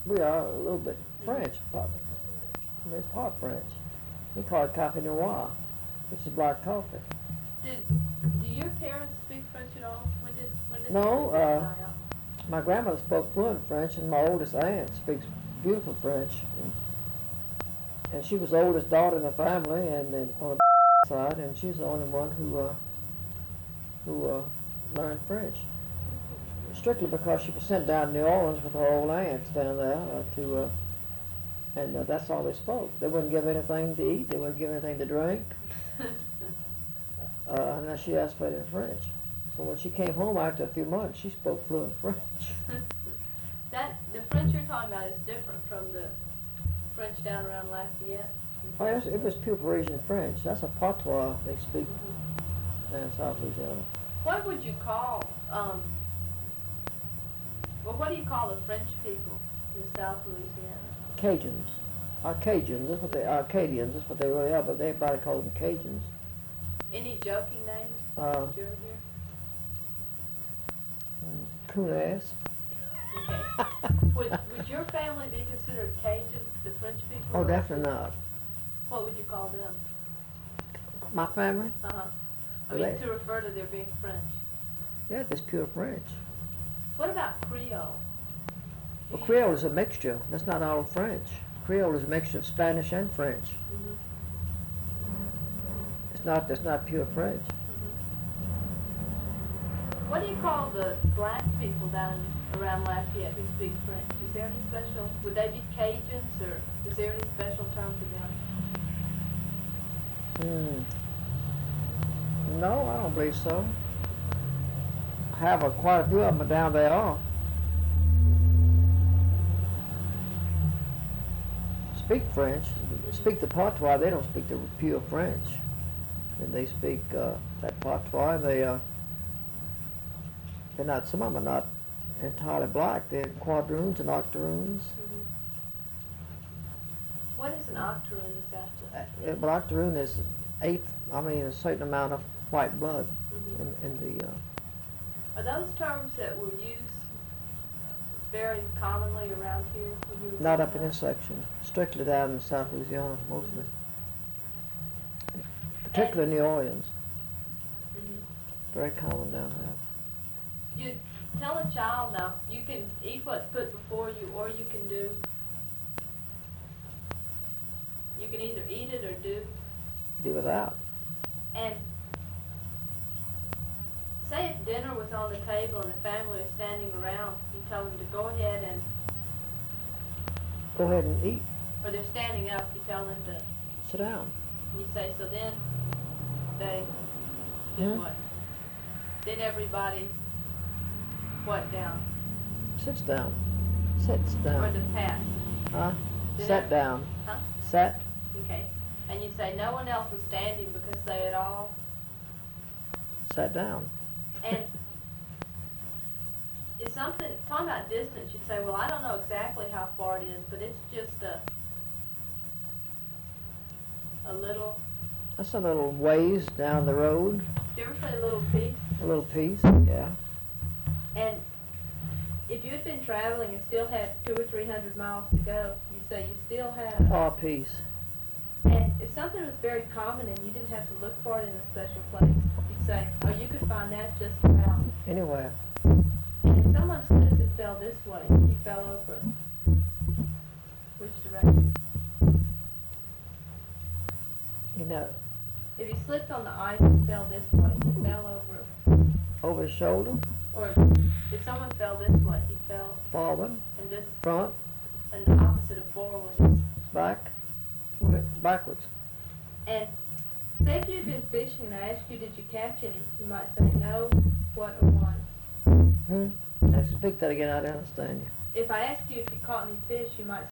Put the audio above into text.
We are a little bit French, we're part French. We call it coffee noir, which is black coffee. Do your parents speak French at all? When did No, the language die out? my grandmother spoke fluent French, and my oldest aunt speaks beautiful French. And she was the oldest daughter in the family, and then on the side, and she's the only one who learned French. Strictly because she was sent down to New Orleans with her old aunts down there and that's all they spoke. They wouldn't give anything to eat. They wouldn't give anything to drink unless she asked for it in French. So when she came home after a few months, she spoke fluent French. The French you're talking about is different from the French down around Lafayette. Oh, yes, it was pure Parisian French. That's a patois they speak down in South Louisiana. What would you call, what do you call the French people in South Louisiana? Cajuns. Cajuns, that's what they are. Acadians, that's what they really are, but everybody calls them Cajuns. Any joking names? Did you ever hear? Coon-ass. Okay. Would your family be considered Cajun, the French people? Oh, definitely not. What would you call them? My family? Uh-huh. I Well, mean, to refer to their being French. Yeah, it's pure French. What about Creole? Well, Creole is a mixture. That's not all French. Creole is a mixture of Spanish and French. Mm-hmm. It's not pure French. Mm-hmm. What do you call the black people down around Lafayette who speak French? Is there any special, would they be Cajuns, or is there any special term for them? No, I don't believe so. I have quite a few of them down there. Speak French, speak the patois. They don't speak the pure French. And they speak that patois. They're not. Some of them are not entirely black. They're quadroons and octoroons. Mm-hmm. What is an octoroon exactly? But octoroon is a certain amount of white blood in the. Are those terms that were used very commonly around here? Not up in this section. Strictly down in South Louisiana, mostly. Particularly New Orleans. Very common down there. You tell a child now, you can eat what's put before you, or you can either eat it or do without. And say if dinner was on the table and the family was standing around, you tell them to go ahead and eat. Or they're standing up, you tell them to sit down. And you say, so then they did what? Then everybody what down? Sits down. Sits down. Or the pass? Huh? Sat down. Huh? Sat. Okay. And you say no one else was standing because they had all sat down. And it's something, talking about distance, you'd say, well, I don't know exactly how far it is, but it's just a little. That's a little ways down the road. Did you ever say a little piece? A little piece, yeah. And if you had been traveling and still had 200 or 300 miles to go, you say you still had a piece. And if something was very common and you didn't have to look for it in a special place, you'd say, oh, you could find that just around. Anywhere. And if someone slipped and fell this way, he fell over. Which direction? You know. If he slipped on the ice and fell this way, he fell over. Over his shoulder? Or if someone fell this way, he fell forward. And this front. And the opposite of forward is back. Backwards. And say if you'd been fishing and I asked you, did you catch any? You might say no, what, or one. Speak that again, I don't understand you. If I asked you if you caught any fish, you might